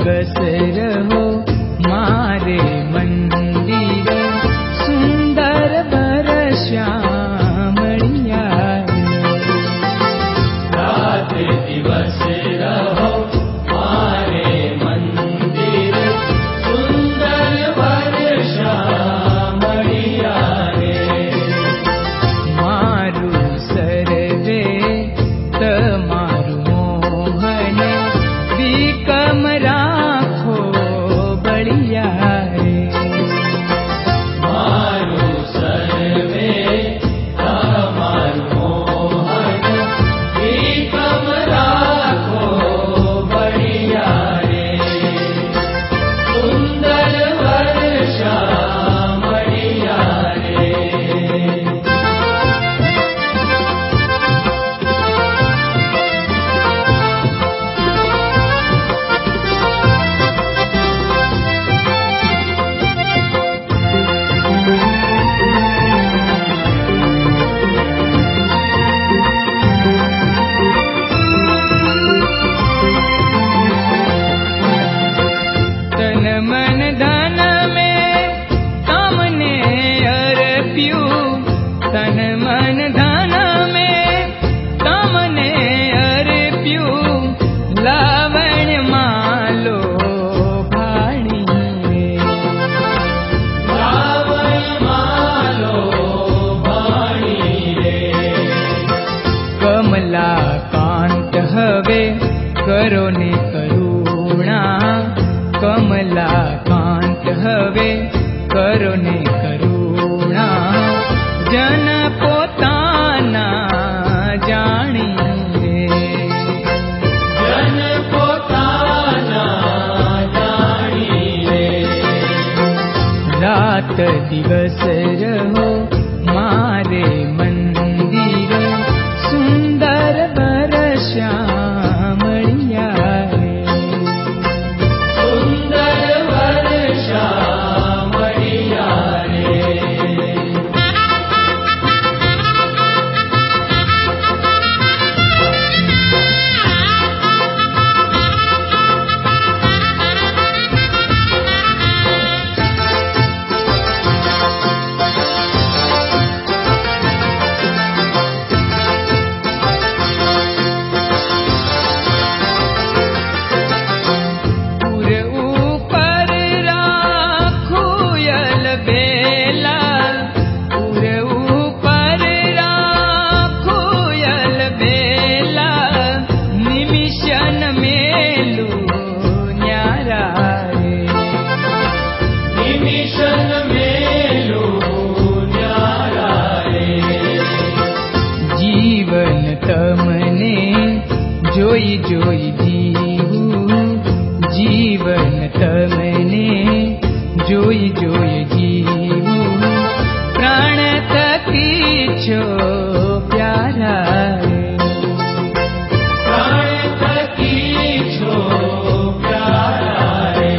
दिवस रहो मारे मंदिर, सुंदर बर श्यामलिया रात दिवस रहो मारे मंदिर, सुंदर बर श्यामलिया रे। मारू सर्वे तमारू मोहन, विकम राखो बलिया रे। मारू सर्वे तमारू मोहन, विकम राखो बलिया रे। सुंदर वर श्यामलिया रे। तन मन धन में तमने अर्प्यू, तन मन धन में तमने अर्प्यू, लावण्य मालो भाणी रे। लावण्य मालो भाणी रे। कमला कांत हवे करो ने करुणा, कमला कांत हवे करो ने करुणा, जन पोताना जाणी रे। जन पोताना जाणी रे। रात दिवस रहो मारे मंदिर, सुंदर बर श्यामलिया रे। सुंदर वर श्यामलिया रे। पुर ऊपर राखू यल बेला, पुर ऊपर राखू यल बेला, निमिषन मेलू न्यारा रे। निमिषन मेलू न्यारा रे। जीवन तमने जोई जोई जीवू, जीवन तमने जोई जोई जीवू, प्राण तकी छो प्यारा रे। प्राण तकी छो प्यारा रे।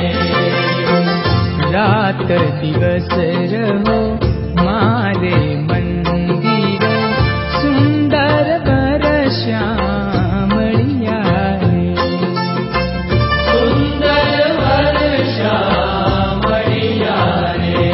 रात दिवस रहो मारे मंदिर, सुंदर बर श्यामलिया रे। सुंदर वर श्यामलिया रे।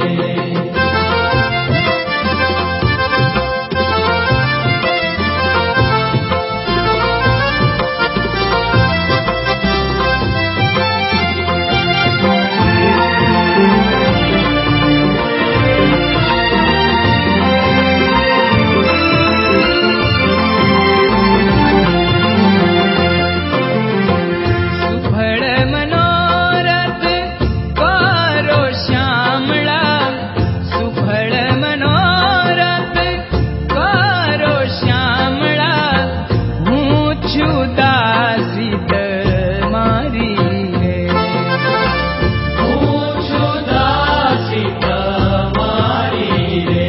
सुफल मनोरथ करो श्यामला, सुफल मनोरथ करो श्यामला, हूँ छु दासी मारी रे। पूछो दासी तमारी रे।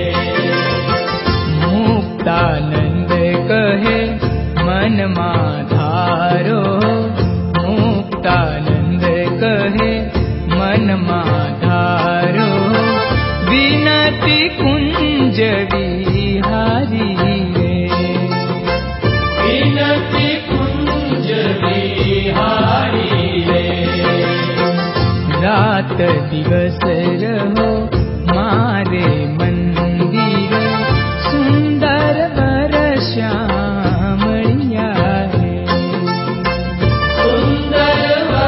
मुक्तानंद कहे मन माधारो, मुक्तानंद कहे मन माधारो, विनती कुंज विहारी रे। विनती कुंज विहारी रे। दिवस रहो मारे मंदिर सुंदर वर्षामणिया रे सुंदर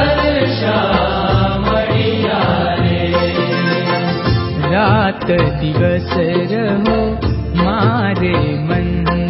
वर्षामणिया रे रात दिवस रहो मारे मंदिर